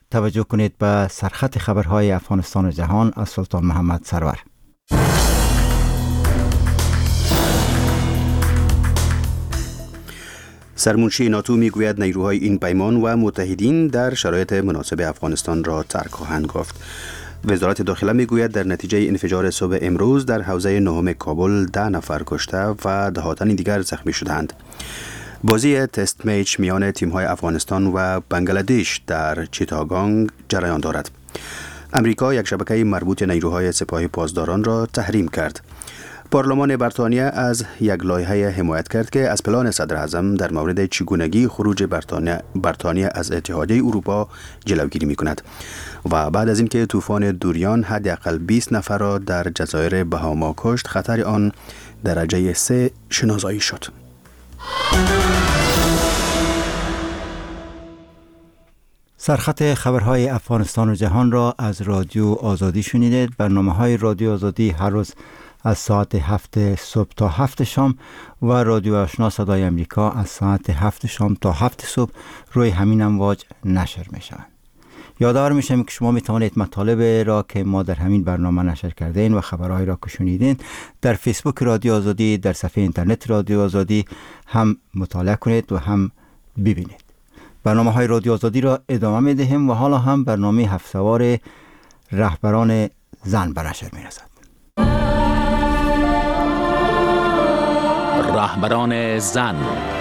توجه کنید به سرخط خبرهای افغانستان و جهان از سلطان محمد سرور. سرمنشی ناتو میگوید نیروهای این پیمان و متحدین در شرایط مناسب افغانستان را ترک خواهند گفت. وزارت داخله میگوید در نتیجه انفجار صبح امروز در حوزه نهم کابل 10 نفر کشته و دهاتن دیگر زخمی شدند. بازی تست میچ میان تیم‌های افغانستان و بنگلادش در چیتاگانگ جریان دارد. امریکا یک شبکه مربوط نیروهای سپاه پاسداران را تحریم کرد. پارلمان بریتانیا از یک لایحه حمایت کرد که از پلان صدر اعظم در مورد چگونگی خروج بریتانیا از اتحادیه اروپا جلوگیری می‌کند و بعد از اینکه طوفان دوریان حداقل 20 نفر را در جزایر بهاما کشت، خطر آن درجه 3 شناسایی شد. سرخط خبرهای افغانستان و جهان را از رادیو آزادی شنیدید. برنامه‌های رادیو آزادی هر روز از ساعت 7 صبح تا 7 شام و رادیو آشنا صدای امریکا از ساعت 7 شام تا 7 صبح روی همین امواج نشر می شوند. یادآور میشم که شما می توانید مطالب را که ما در همین برنامه نشر کردین و خبرهای را که شنیدین در فیسبوک رادیو آزادی، در صفحه اینترنت رادیو آزادی هم مطالعه کنید و هم ببینید. برنامه های رادیو آزادی را ادامه می دهیم و حالا هم برنامه هفته‌وار رهبران زن به نشر می رسد. رهبران زن.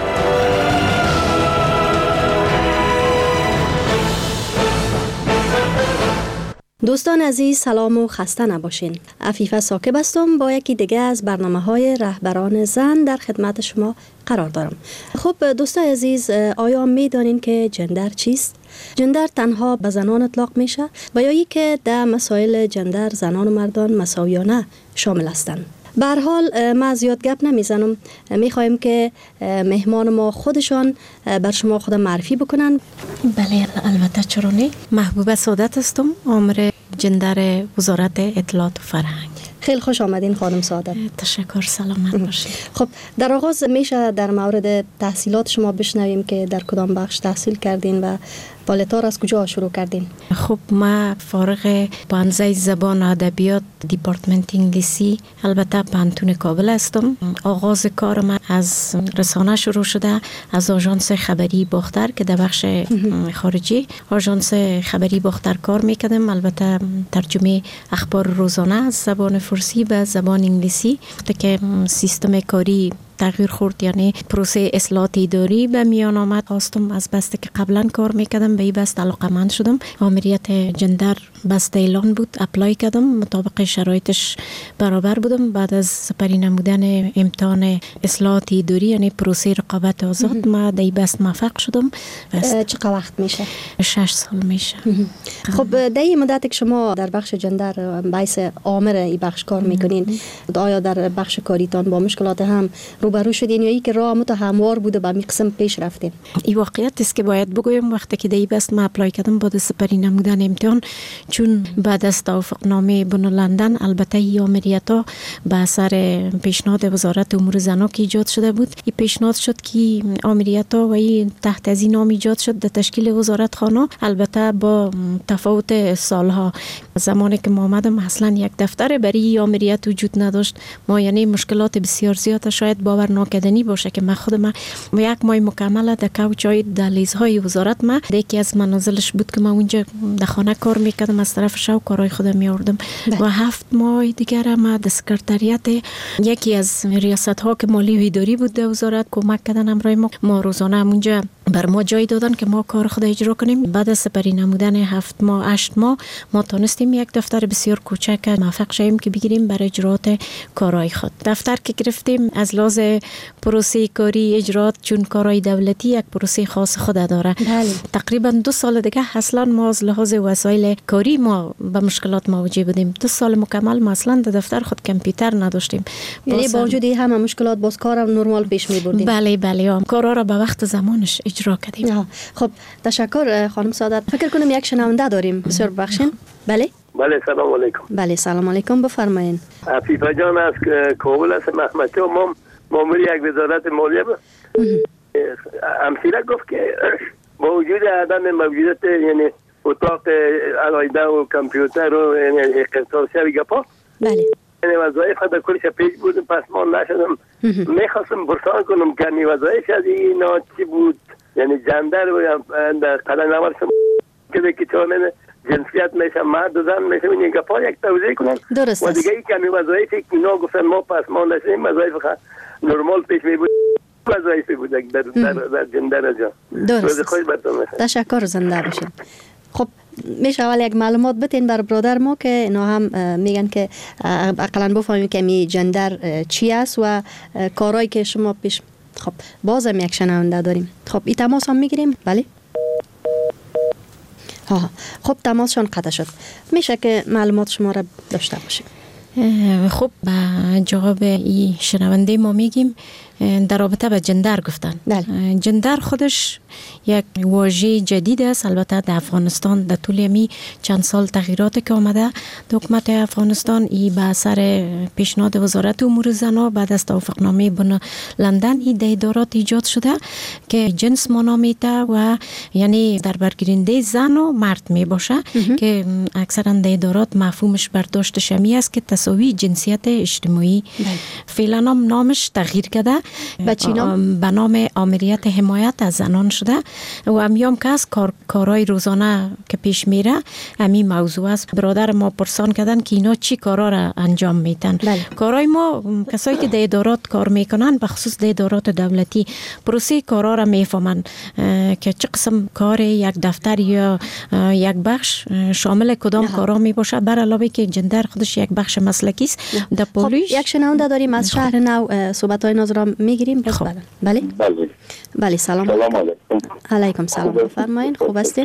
دوستان عزیز، سلام و خسته نباشین. عفیفه ساکب هستم با یکی دیگه از برنامه‌های رهبران زن در خدمت شما قرار دارم. خب دوستان عزیز، آیا می‌دانین که جندر چیست؟ جندر تنها به زنان اطلاق میشه و یا ای که در مسائل جندر زنان و مردان مساویانه شامل هستند. به هر حال ما زیاد گپ نمیزنم، میخوایم که مهمان ما خودشان بر شما خود معرفی بکنن. بله البته چرا نه. محبوبه سعادت هستم، آمر جندر وزارت اطلاعات و فرهنگ. خیلی خوش آمدین خانم سعادت. تشکر، سلامت باشید. خب در آغاز میشه در مورد تحصیلات شما بشنویم که در کدام بخش تحصیل کردین و والدتار از کجا شروع کردین؟ خب ما فارغ پانزه زبان ادبیات دیپارتمنت انگلیسی البته پانتون کابل هستم. آغاز کار من از رسانه شروع شده، از آژانس خبری باختر که در بخش خارجی آژانس خبری باختر کار میکردم. البته ترجمه اخبار روزانه از زبان فارسی به زبان انگلیسی که سیستم کاری تغییر خورد، یعنی پروسه اصلاحات اداری به میان آمد. خواستم از بسته که قبلا کار میکردم به این بست علاقمند شدم. آمریت جندر بسته اعلان بود، اپلای کردم، مطابق شرایطش برابر بودم. بعد از سپری نمودن امتحان اصلاحات اداری یعنی پروسه رقابت آزاد ما در این بست موفق شدم. چقدر وقت میشه؟ 6 سال میشه. خب در این مدت که شما در بخش جندر باعث آمر این بخش کار میکنین، آیا در بخش کاریتان با مشکلات هم روبرو شدین یا ای که راه هموار بوده با می قسم پیش رفتین؟ این واقعیت است که باید بگویم وقتی که دی بست ما اپلای کردم بعد سپری نمودن امتحان، چون بعد از توافقنامه بن لندن البته این آمریتا به اثر پیشنهاد وزارت امور زنان که ایجاد شده بود، این پیشنهاد شد که آمریتا و این تحت از این نام ایجاد شد در تشکیل وزارت خانه. البته با تفاوت سالها، زمانی که ما آمدم اصلا یک دفتر برای آمریت وجود نداشت. ما یعنی مشکلات بسیار زیاد شاید باور ناکردنی باشه که من خودم یک ماه مکمل در کوچای دهلیزهای وزارت ما یکی از منازلش بود که من اونجا در خانه کار میکردم، از طرف شو کارهای خودم میاردم و 7 ماه دیگر ما در سکرتریات یکی از ریاست ها که مالی و اداری بود در وزارت کمک کردن امرای ما روزانه اونجا بر ما جای دادن که ما کار خود اجرا کنیم. بعد از سپری نمودن 7 ماه 8 ماه ما تونستیم یک دفتر بسیار کوچک موفق شیم که بگیریم برای اجرات کارهای خود. دفتر که گرفتیم از لحاظ پروسه کاری اجرات، چون کارهای دولتی یک پروسه خاص خود داره. بله. تقریبا 2 سال دیگه اصلا ما از لحاظ وسایل کاری ما به مشکلات مواجه بودیم. 2 سال مکمل ما اصلا در دفتر خود کامپیوتر نداشتیم. یعنی با وجود همه مشکلات باز کارم نرمال پیش می‌بردیم. بله کارا را به وقت زمانش اجرا کردیم. خب تشکر خانم سعادت. فکر کنم یک شنونده داریم. بسیار ببخشید. بله سلام علیکم. بله سلام علیکم، بفرمایید. عفیفه جان از کابل است. محمد ما مامور یک وزارت مالیه امثله گفت که با وجود عدم موجودیت یعنی اتاق علایده و کامپیوتر و اختصاصی گپا. بله. یعنی وظایف در کلش پیش بودم، پس ما نشدم. میخواستم برسان کنم که این وظایف از اینا چی بود، یعنی جندر و در قدر نورسم که چون جنسیت میشه مرد و زن میشه این گپا یک توضیح کنم. درست و دیگه ای که همین وظایفی که اینا گفتن ما پس ما نشدیم وظایف نرمال پیش می بود، وظایفی بود در جندر جا. درست. خوش برتون میشه. تشکر، زنده باشین. خب میشه اول یک معلومات بتین بر برادر ما که اینا هم میگن که اقلا بفهمیم که می جندر چی است و کارهایی که شما پیش. خب بازم یک شنونده داریم. خب این تماس هم میگیریم. بله. خب تماسشان قطع شد. میشه که معلومات شما را داشته باشیم. خب با جواب این شنونده ما میگیم در رابطه به جندر گفتن. جندر خودش یک واژه جدید است. البته در افغانستان در طول می چند سال تغییراتی که آمده در حکومت افغانستان ای به اثر پیشنهاد وزارت امور زنان بعد از توافقنامه بن لندن این ادارات ایجاد شده که جنس منامیته و یعنی در برگیرنده زن و مرد می باشه که اکثرا ادارات مفهومش برداشت شمی است که تساوی جنسیت اجتماعی. فعلا هم نامش تغییر کرده به نام آمریت حمایت از زنان شده و امیام که از کارهای روزانه که پیش میره همین موضوع است. برادر ما پرسان کردن که اینا چی کارا را انجام میتن. کارهای ما کسایی که در ادارات کار میکنن به خصوص در ادارات دولتی پروسه کارا را میفهمن که چه قسم کار یک دفتر یا یک بخش شامل کدام کارا می باشه، بر علاوه که جندر خودش یک بخش مسلکی است. در پولیس یک شنونده داریم از شهر نو صحبت‌های ناظران میگیریم. بله. بله سلام علیکم. سلام بفرمایید. خوب هستین؟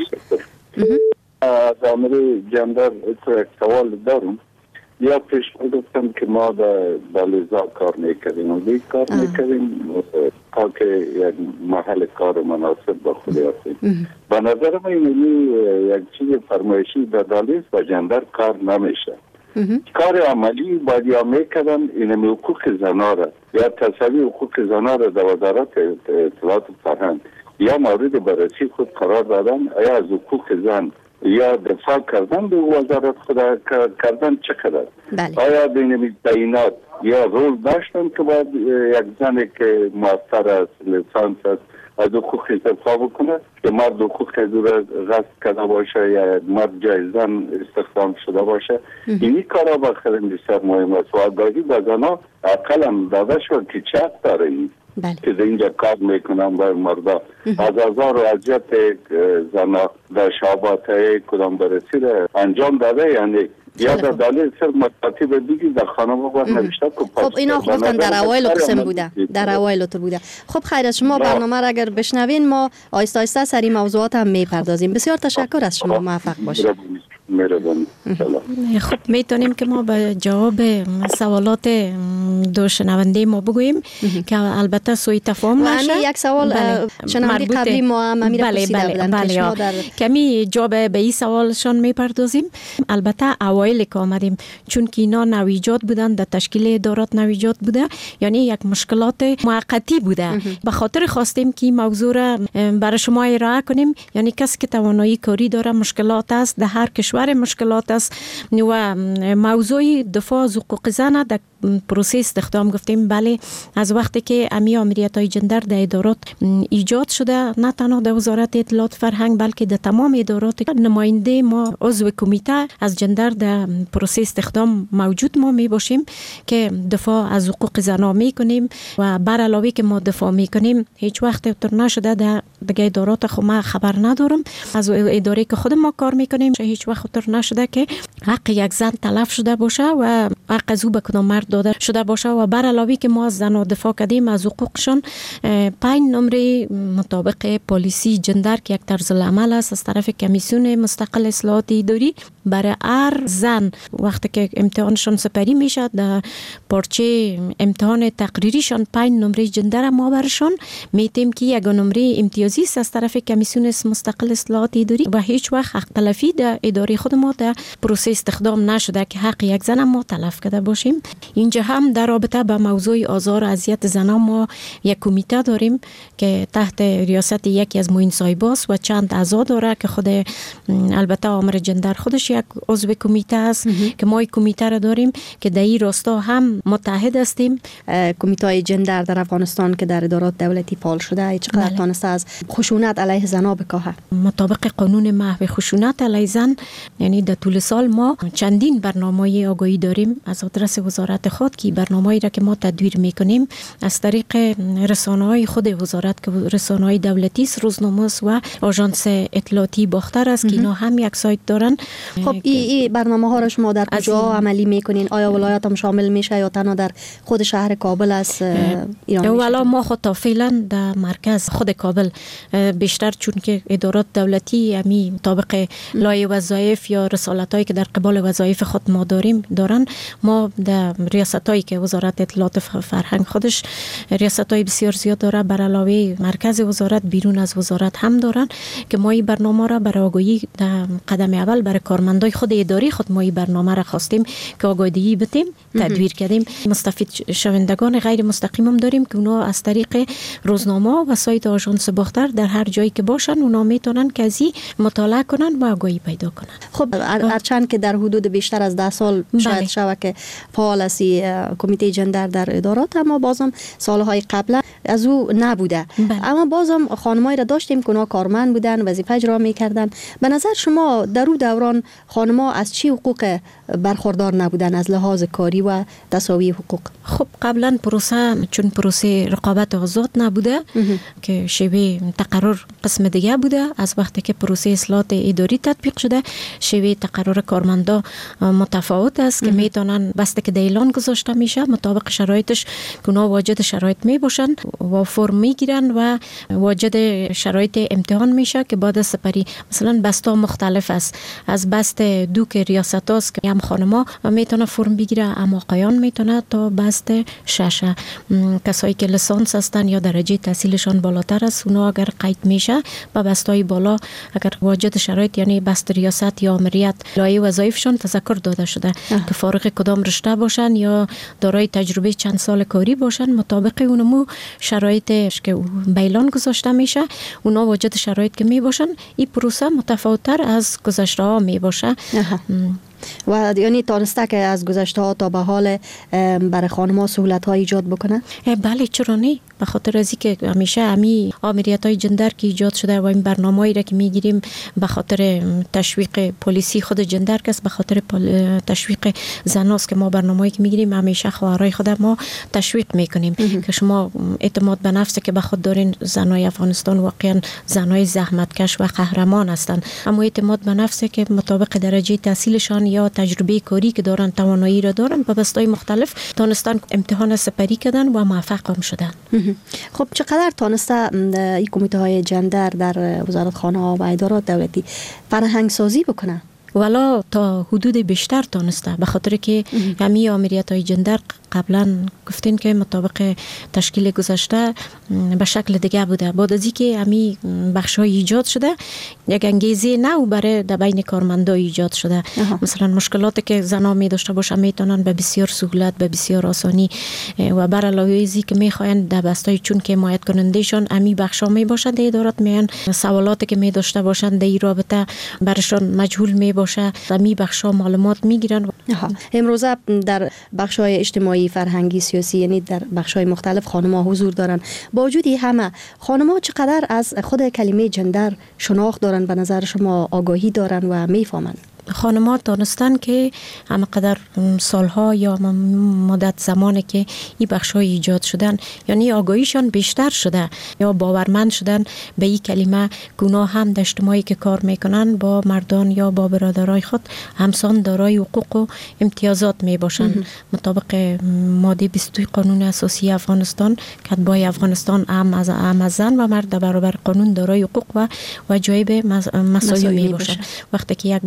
از امر جندر یک سوال دارم. یا پیش گفتم که ما در لیزا کار میکردیم و لیز کار میکردیم تا که یک محل کار مناسب با خود هستیم. به نظر من یک چیز فرمایشی در دالیز و جندر کار نمیشه. کار عملی باید یا میکردن این حقوق زنها را یا تصوی حقوق زنها را در وزارت اطلاعات فرهنگ یا مورد بررسی خود قرار دادن. یا از حقوق زن یا دفاع کردن به وزارت خود کردن چقدر؟ آیا بین تعیینات یا رول داشتن که باید یک زنی که ماستر است لیسانس است از حقوق دفاع بکنه که مرد حقوق دور غصب کرده باشه یا مرد جای زن استخدام شده باشه؟ اینی کارا بخیر بسیار مهم است و آگاهی به زنها اقلا داده شد که چه حق داره این که در اینجا کار میکنم برای مردا. از هزار و اذیت زنها در شعبات کدام بررسی را انجام داده، یعنی یا در دلیل صرف مطالب دیگی در خانه باید نوشته که خب اینا گفتن در اوایل قسم بوده، در اوایل تو بوده. خب خیر از شما برنامه را اگر بشنوین ما آیسته آیسته سری موضوعات هم میپردازیم. بسیار تشکر از شما، موفق باشید. خب میتونیم که ما به جواب سوالات دو شنونده ما بگوییم که البته سوء تفاهم نشه. یک سوال شنونده قبلی ما هم امیر پرسیده بودن که شما در کمی جواب به این سوالشان میپردازیم. البته اوایل که آمدیم چون که اینا نویجاد بودن در تشکیل ادارات نویجاد بوده، یعنی یک مشکلات موقتی بوده. به خاطر خواستیم که این موضوع را برای شما ارائه کنیم. یعنی کسی که توانایی کاری داره مشکلات است، در هر کشور مشکلات است و موضوع دفاع از حقوق زن در پروسه استخدام گفتیم. بله از وقتی که امی آمریت‌های جندر در ادارات ایجاد شده، نه تنها در وزارت اطلاعات فرهنگ بلکه در تمام ادارات نماینده ما عضو کمیته از جندر در پروسه استخدام موجود ما می باشیم که دفاع از حقوق زنان می کنیم و بر علاوه که ما دفاع می کنیم هیچ وقت تر نشده در دیگه ادارات خود ما خبر ندارم از اداره که خود ما کار می کنیم هیچ وقت تر نشده که حق یک زن تلف شده باشه و حق از او به کدام مرد داده شده باشه و بر علاوه که ما از زنان دفاع کردیم از حقوقشان 5 نمره مطابق پالیسی جندر که یک طرز العمل است از طرف کمیسیون مستقل اصلاحات اداری برای هر زن وقتی که امتحانشان سپری میشه در پارچه امتحان تقریریشان 5 نمره جندر ما برشان میتیم که یک نمره امتیازی است از طرف کمیسیون مستقل اصلاحات اداری و هیچ وقت حق تلفی در اداره خود ما در پروسه استخدام نشده که حق یک زن ما تلف کرده باشیم. اینجا هم در رابطه با موضوع آزار و اذیت زنان ما یک کمیته داریم که تحت ریاست یکی از معین صاحباست و چند اعضا داره که خود البته آمر جندر خودش یک عضو کمیته است که ما کمیته را داریم که در این راستا هم متحد هستیم. کمیته جندر در افغانستان که در ادارات دولتی فعال شده چقدر تانسته از خشونت علیه زنان بکاهه؟ مطابق قانون محو خشونت علیه زن، یعنی در طول سال ما چندین برنامه آگاهی داریم از آدرس وزارت خود که برنامه‌ای را که ما تدویر میکنیم از طریق رسانه‌های خود وزارت که رسانه‌های دولتی است، روزنامه و آژانس اطلاعاتی باختر است که اینا هم یک سایت دارن. خب این برنامه‌ها را شما در کجا عملی میکنین؟ آیا ولایات هم شامل میشه یا تنها در خود شهر کابل است ایران؟ والا ما خود تا فعلا در مرکز خود کابل بیشتر چون که ادارات دولتی امی مطابق لایحه وظایف یا رسالتایی که در قبال وظایف خود ما دارن ما در ریاستایی که وزارت اطلاعات فرهنگ خودش ریاستای بسیار زیاد داره، بر علاوه مرکز وزارت بیرون از وزارت هم دارن که ما این برنامه را برای آگاهی در قدم اول برای کارمندای خود اداری خود ما این برنامه را خواستیم که آگاهی بدیم، تدویر کردیم. مستفید شوندگان غیر مستقیم هم داریم که اونا از طریق روزنامه و سایت آژانس باختر در هر جایی که باشن اونا میتونن که از مطالعه کنن و آگاهی پیدا کنن. خب هرچند که در حدود بیشتر از 10 سال شاید شوه که فعال است کمیته جندر در ادارات، اما بازم سالهای قبل از او نبوده. اما بازم خانمایی را داشتیم که اونا کارمند بودن، وظیفه اجرا میکردن. به نظر شما در اون دوران خانم‌ها از چی حقوق برخوردار نبودن از لحاظ کاری و تساوی حقوق؟ خب قبلا پروسه چون پروسه رقابت آزاد نبوده که شیوه تقرر قسم دیگه بوده، از وقتی که پروسه اصلاحات اداری تطبیق شده شیوه تقرر کارمندا متفاوت است که میتونن بسته که اعلان گذاشته میشه مطابق شرایطش که اونا واجد شرایط می باشن و فرم میگیرن و واجد شرایط امتحان میشه که بعد سپری مثلا بستا مختلف است. از بست دو که ریاست است که هم خانما میتونه فرم بگیره اما آقایان میتونه تا بست 6. کسایی که لیسانس هستن یا درجه تحصیلشان بالاتر است اونا اگر قید میشه با بستای بالا اگر واجد شرایط یعنی بست ریاست یا آمریت لایحه وظایفشان تذکر داده شده که فارغ کدام رشته باشن یا دارای تجربه چند سال کاری باشن مطابق اونمو شرایطش که بیلان گذاشته میشه اونا واجد شرایط که می باشن. این پروسه متفاوت‌تر از گذشته ها می باشه و یعنی تانسته که از گذشته ها تا به حال برای خانم‌ها سهولت ها ایجاد بکنه؟ بله چرا نه، به خاطر از که همیشه امی آمریت های جندر که ایجاد شده و این برنامه‌ای را که میگیریم به خاطر تشویق پلیسی خود جندر که به خاطر تشویق زناست که ما برنامه‌ای که میگیریم همیشه خواهرای خود ما تشویق میکنیم که شما اعتماد به نفس که به خود دارین. زنای افغانستان واقعا زنای زحمتکش و قهرمان هستند، اما اعتماد به نفس که مطابق درجه تحصیلشان یا تجربه کاری که دارن توانایی را دارن به بستای مختلف تانستن امتحان سپری کردن و موفق هم شدن. خب چقدر تانسته این کمیته های جندر در وزارت خانه ها و ادارات دولتی فرهنگ سازی بکنه؟ والا تا حدود بیشتر تانسته، به خاطر که همی آمریت های جندر قبلا گفتین که مطابق تشکیل گذشته به شکل دیگه بوده. بعد از اینکه همی بخش‌های ایجاد شده یک انگیزه نو برای در بین کارمندا ایجاد شده. مثلا مشکلاتی که زنا می داشته باشه میتونن به بسیار سهولت به بسیار آسانی و بر علاوه ازی که میخواین در بستای چون که حمایت کنندهشون همی بخشا می باشن در ادارات میان سوالاتی که می داشته باشن در این رابطه برشون مجهول می باشه همی بخشا معلومات میگیرن. امروزه در بخش‌های اجتماعی فرهنگی سیاسی یعنی در بخش‌های مختلف خانم‌ها حضور دارن. با وجود همه خانم‌ها چقدر از خود کلمه جندر شناخت دارن؟ به نظر شما آگاهی دارن و میفهمن؟ خانم‌ها دانستن که همقدر سالها یا مدت زمانی که این بخش‌های ایجاد شدن یعنی آگاهیشان بیشتر شده یا باورمند شدن به این کلمه که اونا هم در اجتماعی که کار میکنن با مردان یا با برادرای خود همسان دارای حقوق و امتیازات میباشن. مطابق ماده 22 قانون اساسی افغانستان کتبای افغانستان هم از زن و مرد برابر قانون دارای حقوق و جایب مساوی میباشن. وقتی که یک بست اعلان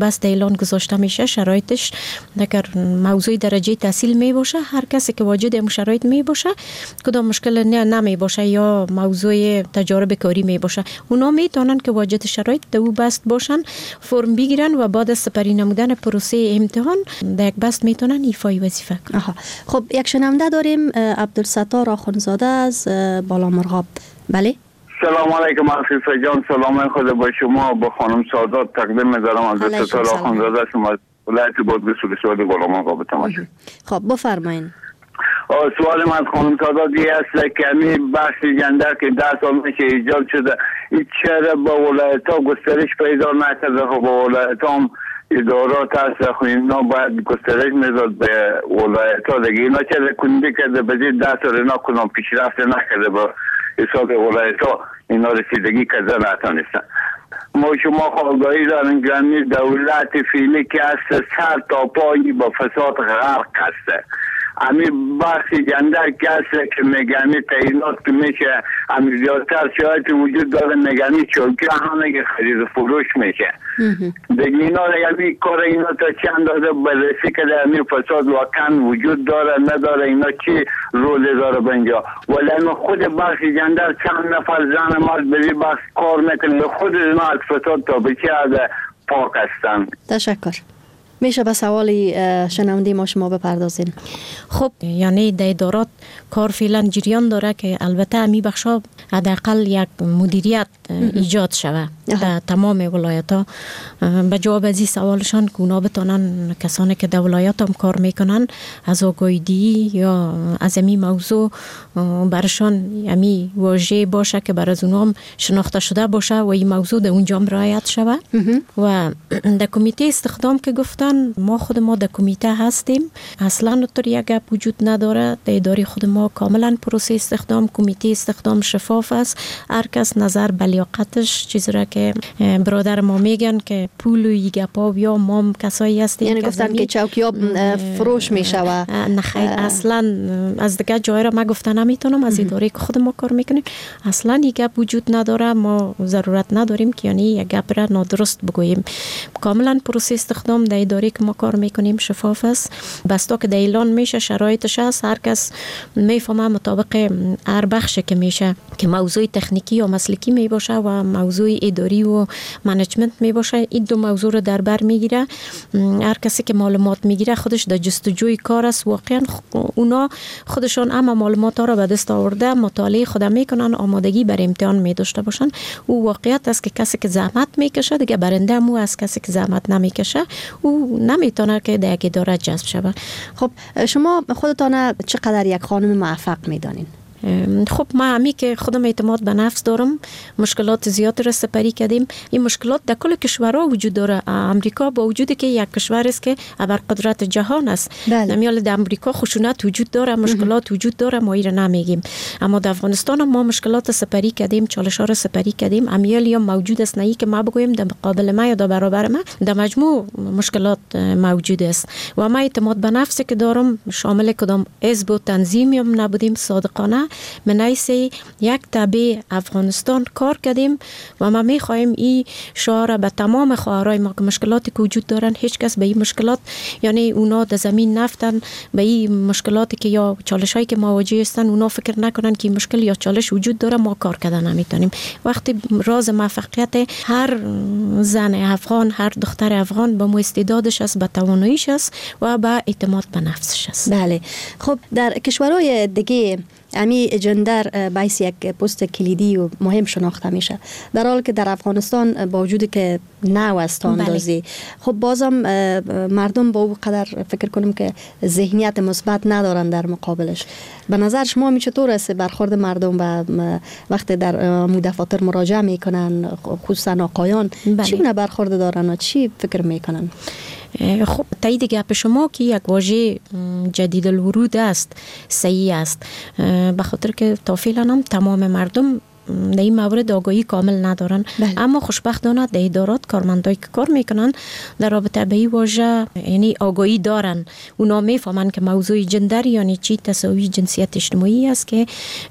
اعلان گذاشته میشه شرایطش اگر موضوع درجه تحصیل می باشه هر کسی که واجد این شرایط می باشه کدام مشکل نمی باشه یا موضوع تجارب کاری می باشه اونا میتونن که واجد شرایط دو بست باشن فرم بگیرن و بعد از سپری نمودن پروسه امتحان در یک بست میتونن ایفای وظیفه کنن. خب یک شنونده داریم عبدالستار آخونزاده از بالامرغاب. بله سلام علیکم عفیفه جان، سلام خدا با شما با خانم سادات تقدیم می‌دارم. عبدالستار آخونزاده شما ولایت بادغیس ولسوالی بالامرغاب تماشا. خب بفرمایید. سوال من از خانم سادات یه است که همین بحث جندر که 10 سال میشه ایجاد شده این چرا با ولایت ها گسترش پیدا نکرده؟ خب با ولایت هم ادارات هست خب اینا باید گسترش میداد به ولایت ها دیگه. اینا چرا کنده کرده بزید 10 سال اینا کنم پیشرفت نکرده با حساب ولایت ها اینا رسیدگی کرده نتانستن. ما شما خواهگاهی دارن گرمی دولت فیلی که هست سر تا پایی با فساد غرق هسته. همین بحثی جندر که هست که میگمی تعینات که میشه همین زیادتر شاید وجود داره میگمی چونکه همه که خرید فروش میشه دیگه اینا همین کار اینا تا چند داده بررسی که در همین فساد واقعا وجود داره نداره اینا چی روله داره بنجا ولی همین خود بحثی جندر چند نفر زن مرد بری بحث کار میکنه خود اینا از فساد تا بچه از پاک هستن. تشکر. میشه به سوالی شنونده ما شما بپردازین؟ خب یعنی در ادارات کار فعلا جریان داره که البته امی بخشا حداقل یک مدیریت ایجاد شوه در تمام ولایت ها. به جواب از این سوالشان که اونا بتونن کسانی که در ولایت هم کار میکنن از آگاهی یا از امی موضوع برشان امی واژه باشه که بر از اونا هم شناخته شده باشه و این موضوع در اونجا هم رعایت شوه. و در کمیته استخدام که گفتن ما خود ما در کمیته هستیم، اصلا اونطور یک گپ وجود نداره. در اداره خود ما کاملا پروسه استخدام کمیته استخدام شفاف است. هر کس نظر به لیاقتش چیزی را که برادر ما میگن که پول و گپا یا ما کسایی هستیم یعنی گفتن که چوکیاب فروش میشه و نه خیر اصلا از دیگه جای را ما گفتن نمیتونم از اداره که خود ما کار میکنیم اصلا یک گپ وجود نداره. ما ضرورت نداریم که یعنی یک گپ را نادرست بگوییم. کاملا پروسه استخدام در اداره که ما کار میکنیم شفاف است. بستا که در اعلان میشه شرایطش هست هر کس میفهمه مطابق هر بخش که میشه که موضوع تکنیکی یا مسلکی می باشه و موضوع اداری و منیجمنت می باشه این دو موضوع رو در بر میگیره. هر کسی که معلومات میگیره خودش در جستجوی کار است. واقعا اونا خودشان اما معلومات ها را به دست آورده مطالعه خود میکنن آمادگی بر امتحان می داشته باشن. او واقعیت است که کسی که زحمت میکشه دیگه برنده مو از کسی که زحمت نمیکشه او نمیتونه که در یک اداره جذب شود. خب شما خودتان چقدر یک خانم موفق میدانین؟ خب ما همی که خودم اعتماد به نفس دارم مشکلات زیاد را سپری کردیم. این مشکلات در کل کشورها وجود داره. امریکا با وجودی که یک کشور است که ابرقدرت جهان است نمیال در امریکا خشونت وجود داره مشکلات وجود داره ما ایره نمیگیم اما در افغانستان ما مشکلات سپری کردیم چالش ها را سپری کردیم. امیال یا موجود است نه که ما بگویم در مقابل ما یا در برابر ما در مجموع مشکلات موجود است و ما اعتماد به نفسی که دارم شامل کدام حزب و تنظیمی هم نبودیم صادقانه من ایسی یک تابع افغانستان کار کردیم و ما میخواهیم این شعار به تمام خواهرای ما که مشکلاتی که وجود دارن هیچ کس به این مشکلات یعنی اونا در زمین نفتن به این مشکلاتی که یا چالش هایی که مواجه هستن اونا فکر نکنن که مشکل یا چالش وجود داره ما کار کردن نمیتونیم. وقتی راز موفقیت هر زن افغان هر دختر افغان با استعدادش است به تواناییش است و به اعتماد به نفسش است. بله. خب در کشورهای دیگه امی جندر باعث یک پست کلیدی و مهم شناخته میشه در حالی که در افغانستان با وجود که نو است اندازی خب بازم مردم با او قدر فکر کنم که ذهنیت مثبت ندارن در مقابلش. به نظر شما می چطور است برخورد مردم و وقتی در دفاتر مراجعه میکنن خصوصا آقایان چی گونه برخورد دارن و چی فکر میکنن؟ خب تایید گپ شما که یک واژه جدید الورود است صحیح است به خاطر که تا فعلا هم تمام مردم در این مورد آگاهی کامل ندارن. اما خوشبختانه در ادارات کارمندایی که کار میکنن در رابطه به این واژه یعنی آگاهی دارن. اونا میفهمن که موضوع جندر یعنی چی، تساوی جنسیت اجتماعی است که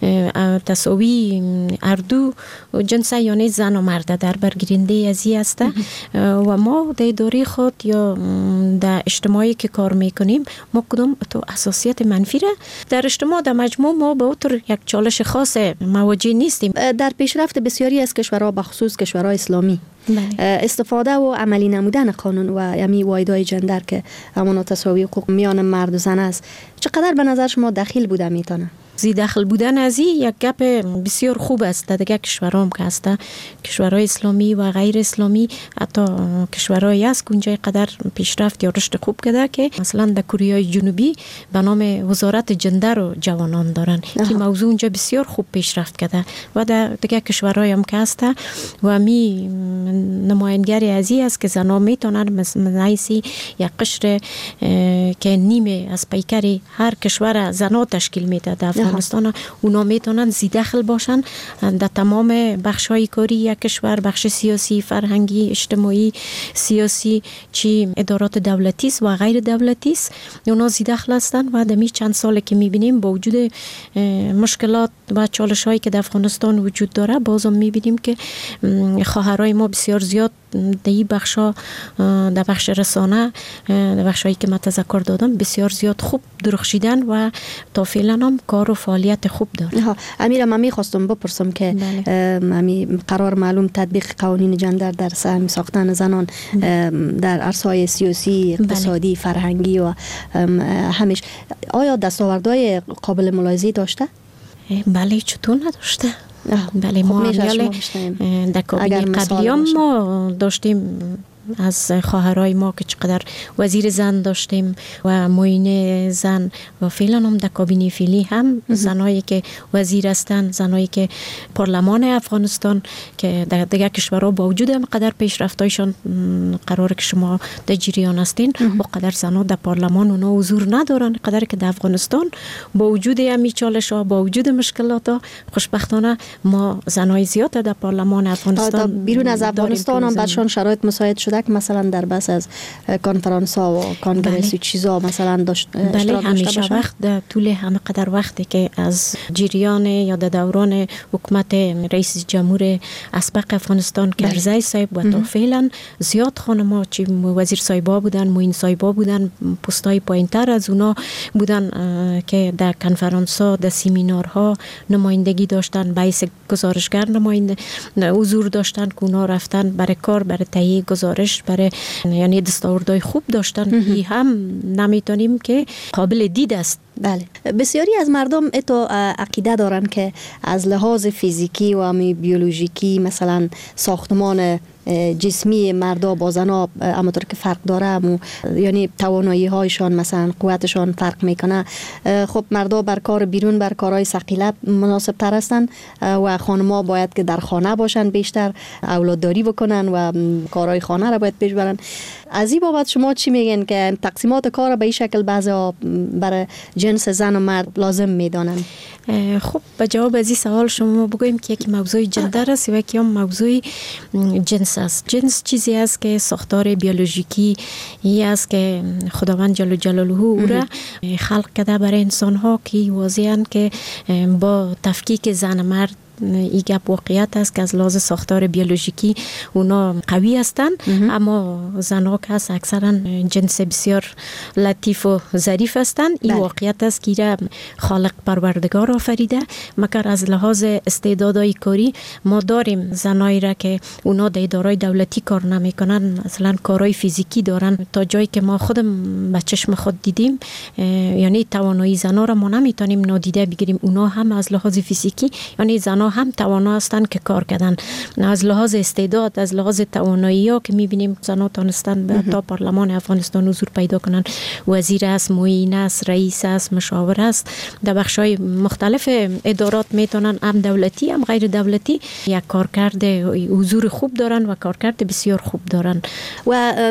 تساوی اردو جنس یعنی زن و مرد در برگیرنده ازی است. و ما در اداره خود یا در اجتماعی که کار میکنیم ما کدام تو اساسیت منفی را در اجتماع در مجموع ما به طور یک چالش خاص مواجه نیستیم. در پیشرفت بسیاری از کشورها به خصوص کشورهای اسلامی استفاده و عملی نمودن قانون و یعنی واحدهای جندر که همون تساوی حقوق میان مرد و زن است چقدر به نظر شما دخیل بوده میتونه؟ زی داخل بودن از این یک گپ بسیار خوب است. در دیگه کشورها هم که هست، کشورهای اسلامی و غیر اسلامی، حتی کشورهایی است که اونجا قدر پیشرفت یا رشد خوب کرده که مثلا در کره جنوبی به نام وزارت جندر و جوانان دارن که موضوع اونجا بسیار خوب پیشرفت کرده و در دیگه کشورهای هم که هست و می نمایندگی از این است که زنان میتونن مثلا یک قشر که نیمه از پیکر هر کشور زنان تشکیل میده در افغانستان، اونا میتونن زی داخل باشن در تمام بخش‌های کاری یک کشور، بخش سیاسی، فرهنگی، اجتماعی، سیاسی، چی ادارات دولتی است و غیر دولتی است، اونا زی داخل هستن و در چند سالی که میبینیم با وجود مشکلات و چالش‌هایی که در افغانستان وجود داره بازم میبینیم که خواهرای ما بسیار زیاد در این بخشا، در بخش رسانه، در بخشایی که من تذکر دادم بسیار زیاد خوب درخشیدن و تا فعلا هم کار و فعالیت خوب داره. امیر، من میخواستم بپرسم که قرار معلوم تطبیق قوانین جندر در ساختن زنان در عرصه‌های سیاسی، اقتصادی، فرهنگی و همیش آیا دستاوردهای قابل ملاحظه داشته؟ بله، چطور نداشته؟ بله، ما در کابینه قبلی ما داشتیم از خواهرای ما که چقدر وزیر زن داشتیم و معین زن و فعلا هم در کابینه فعلی هم زنایی که وزیر هستند، زنایی که پارلمان افغانستان که در دیگر کشورها با وجود هم قدر پیشرفتایشان قراره که شما در جریان هستین و قدر زنها در پارلمان اونا حضور ندارن، قدر که در افغانستان با وجود همی چالش‌ها، با وجود مشکلات، خوشبختانه ما زنای زیاد در پارلمان افغانستان بیرون از افغانستان هم برشان شرایط مساعد شده که مثلا در بس از کنفرانس ها و کانگرس و چیزا مثلا بله، همیشه وقت در طول همه قدر وقتی که از جریان یا در دوران حکومت رئیس جمهور اسبق افغانستان کرزی صاحب و تا فعلا زیاد خانم‌ها چی وزیر صاحبا بودن، معین صاحبا بودن، پستای پایین‌تر از اونا بودن که در کنفرانس ها، در سیمینارها نمایندگی داشتن، باعث گزارشگر نماینده حضور داشتن که اونا رفتن برای کار، برای تهیه گزارش، برای یعنی دستاوردهای خوب داشتن. این هم نمیتونیم که قابل دید است. بله، بسیاری از مردم اتو عقیده دارن که از لحاظ فیزیکی و بیولوژیکی مثلا ساختمان جسمی مردا با زنا همونطور که فرق داره، یعنی توانایی هایشان مثلا قوتشان فرق میکنه. خب مردا بر کار بیرون، بر کارهای ثقیله مناسب تر هستن و خانم‌ها باید که در خانه باشن، بیشتر اولادداری بکنن و کارهای خانه را باید پیش برن. از این بابت شما چی میگن که تقسیمات کار به این شکل بعضا برای جنس زن و مرد لازم میدانن؟ خب به جواب از این سوال شما بگویم که یک موضوع جندر است و یکی هم موضوع جنس است. جنس چیزی است که ساختار بیولوژیکی ای است که خداوند جل جلاله او را خلق کرده برای انسان ها که واضحاً که با تفکیک زن مرد این گپ واقعیت است که از لحاظ ساختار بیولوژیکی اونا قوی هستند، اما زنها که هست اکثرا جنس بسیار لطیف و ظریف هستند. این واقعیت است که خالق پروردگار آفریده، مگر از لحاظ استعدادهای کاری ما داریم زنایی را که اونا در ادارهای دولتی کار نمیکنن، مثلا کارهای فیزیکی دارن، تا جایی که ما خودم به چشم خود دیدیم، یعنی توانایی زنها را ما نمیتونیم نادیده بگیریم. اونا هم از لحاظ فیزیکی یعنی زنها هم توانا هستند که کار کردن، از لحاظ استعداد، از لحاظ توانایی ها که میبینیم زنها تانستن به تا پارلمان افغانستان حضور پیدا کنن، وزیر است، معین است، رئیس است، مشاور است، در بخش‌های مختلف ادارات میتونن، هم دولتی هم غیر دولتی، یک کارکرد حضور خوب دارن و کارکرد بسیار خوب دارن. و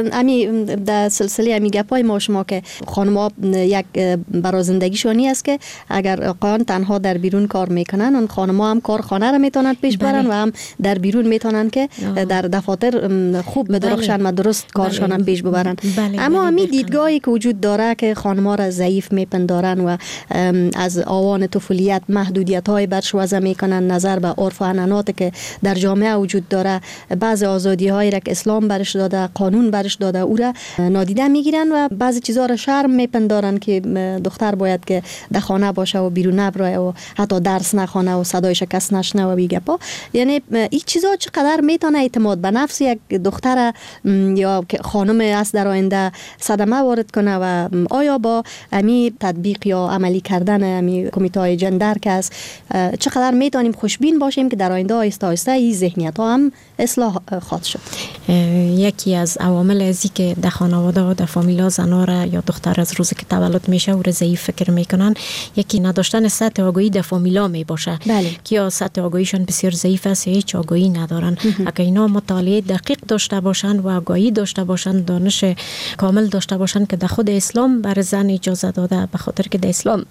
امی در سلسله امی گپای ما شما که خانم‌ها یک برای زندگیشانی است که اگر آقایان تنها در بیرون کار میکنن، اون خانم‌ها هم کار خانه را میتونن پیش برن و هم در بیرون میتونن که در دفاتر خوب بدرخشن و درست کارشان هم پیش ببرن. اما همین دیدگاهی که وجود داره که خانم‌ها را ضعیف میپندارن و از آوان طفولیت محدودیت‌های برش وضع میکنن، نظر به عرف و عنعنات که در جامعه وجود داره، بعض آزادی‌هایی را که اسلام برش داده، قانون برش داده، او را نادیده میگیرن و بعضی چیزا را شرم میپندارن که دختر باید که در خانه باشه و بیرون نبره و حتی درس نخونه و صدایش کس نشنه و بیگپا. یعنی این چیزا چقدر میتونه اعتماد به نفس یک دختر یا خانم است در آینده صدمه وارد کنه و آیا با امی تطبیق یا عملی کردن امی کمیته جندر که است چقدر میتونیم خوشبین باشیم که در آینده آهسته آهسته این ذهنیت ها هم اصلاح خواهد شد؟ یکی از عوامل ازی که در خانواده و در فامیلا زنا را یا دختر از روزی که تولد میشه او را ضعیف فکر میکنن، یکی نداشتن سطح آگاهی در فامیلا می باشه که یا سطح آگاهیشون بسیار ضعیف است یا هیچ آگاهی ندارن. اگر اینا مطالعه دقیق داشته باشن و آگاهی داشته باشن، دانش کامل داشته باشن که در خود اسلام بر زن اجازه داده، به خاطر که در اسلام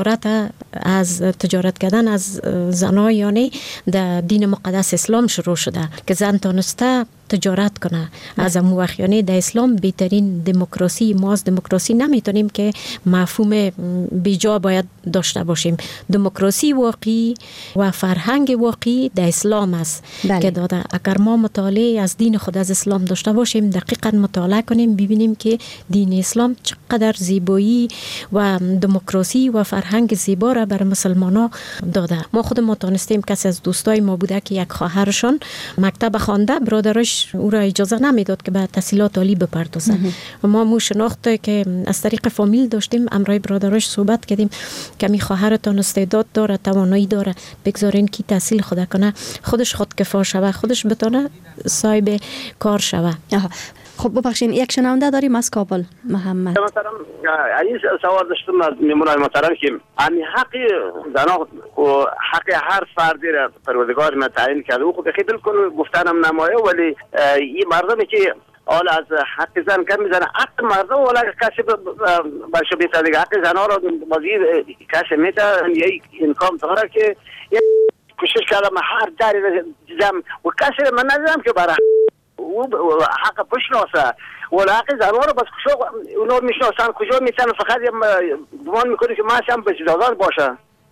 تجارت کردن از زنا یعنی در دین مقدس اسلام شروع شده که زن تانسته تجارت کنه از امو وقت. یعنی در اسلام بهترین دموکراسی، ما از دموکراسی نمیتونیم که مفهوم بیجا باید داشته باشیم. دموکراسی واقعی و فرهنگ واقعی در اسلام است که داده. اگر ما مطالعه از دین خود از اسلام داشته باشیم، دقیقاً مطالعه کنیم، ببینیم که دین اسلام چقدر زیبایی و دموکراسی و فرهنگ زیبا را بر مسلمان‌ها داده. ما خود ما تونستیم، کسی از دوستای ما بوده که یک خواهرشون مکتب خوانده، برادرش او را اجازه نمیداد که به تحصیلات عالی بپردازه و ما مو شناخت که از طریق فامیل داشتیم، امرای برادرش صحبت کردیم که می خواهرتان استعداد داره، توانایی داره، بگذارین که تحصیل خود کنه، خودش خودکفا شوه، خودش بتونه صاحب کار شوه. خب ببخشین، یک شنونده داریم از کابل، محمد. مثلا این سوال داشتم از میمونای محترم که همین حق زنا و حق هر فردی را پروردگار ما تعیین کرده و خود خیلی بالکل گفتنم نمایه، ولی این مردمی که حالا از حق زن کم میزنه، حق مردم ولی کسی برشو بیتا دیگه حق زنها را بازی کسی میتا یک انکام داره که کوشش کردم هر داری دیدم و کسی من ندیدم که برای حق بشناسه ولی حق زنها رو بس کجا اونا میشناسن، کجا میتونن فقط گمان میکنی که ما هم به اجازات باشه.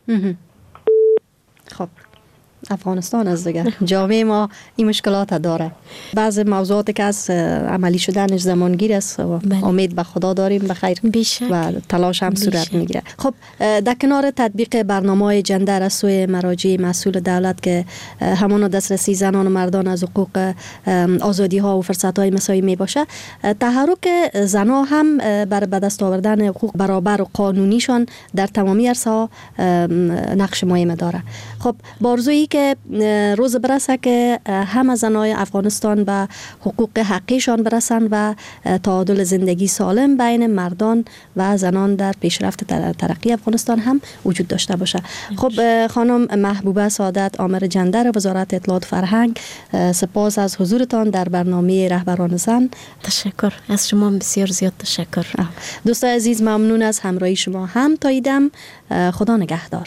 خب افغانستان از دیگه جامعه ما این مشکلات داره، بعض موضوعاتی که از عملی شدنش زمانگیر است و امید به خدا داریم بخیر و تلاش هم صورت میگیره. خب در کنار تطبیق برنامه‌های جندر از سوی مراجع مسئول دولت که همون دسترسی زنان و مردان از حقوق آزادی ها و فرصت های مساوی می باشه، تحرک زنها هم بر به دست آوردن حقوق برابر و قانونیشان در تمامی عرصه‌ها نقش مهم داره. خب بارزویی که روز برسه که همه زنای افغانستان به حقوق حقیشان برسن و تعادل زندگی سالم بین مردان و زنان در پیشرفت ترقی افغانستان هم وجود داشته باشه. خب خانم محبوبه سعادت، آمر جندر وزارت اطلاعات فرهنگ، سپاس از حضورتان در برنامه رهبران زن. تشکر از شما، بسیار زیاد تشکر. دوستان عزیز، ممنون از همراهی شما. هم تا ایدم، خدا نگهدار.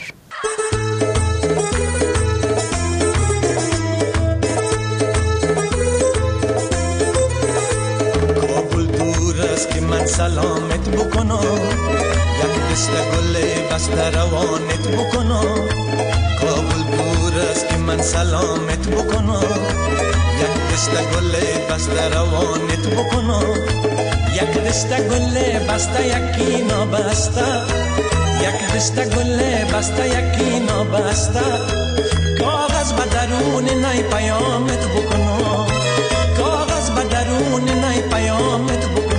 که من سلامت بکنم، یک دست گل بسته روانت بکنم. کابل دور است که من سلامت بکنم، یک دست گل بسته روانت بکنم. یک دست گل بسته یکی نابسته، یک دست گل بسته یکی نابسته. کاغذ به درون نی پیامت بکنم، کاغذ به درون نی پیامت بکنم.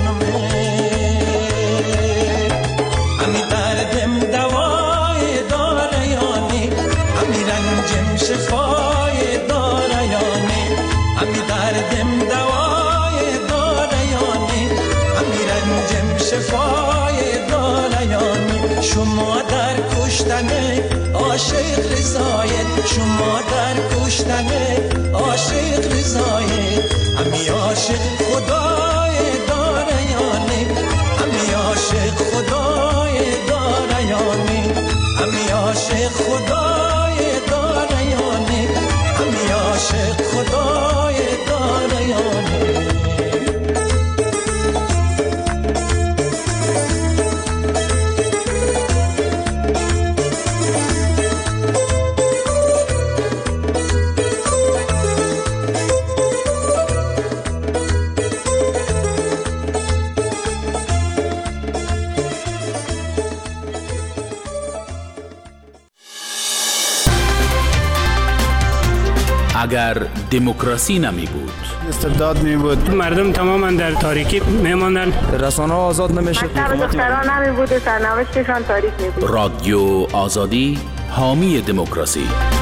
امی دردم دوای داره یانی، امی رنجم شفای داره یانی. امی دردم دوای داره یانی، امی رنجم شفای داره یانی. شما در کشتن عاشق رضایت، شما در کشتن عاشق رضایت. امی عاشق خدای داره یانی، امی عاشق خدای داره یانی، امی عاشق خدای داره یانی. اگر دموکراسی نمی بود، استبداد می بود، مردم تماما در تاریکی می ماندن، رسانه ها آزاد نمی شد، دختران نمی بود، سرنوشتشان تاریک می بود. رادیو آزادی حامی دموکراسی.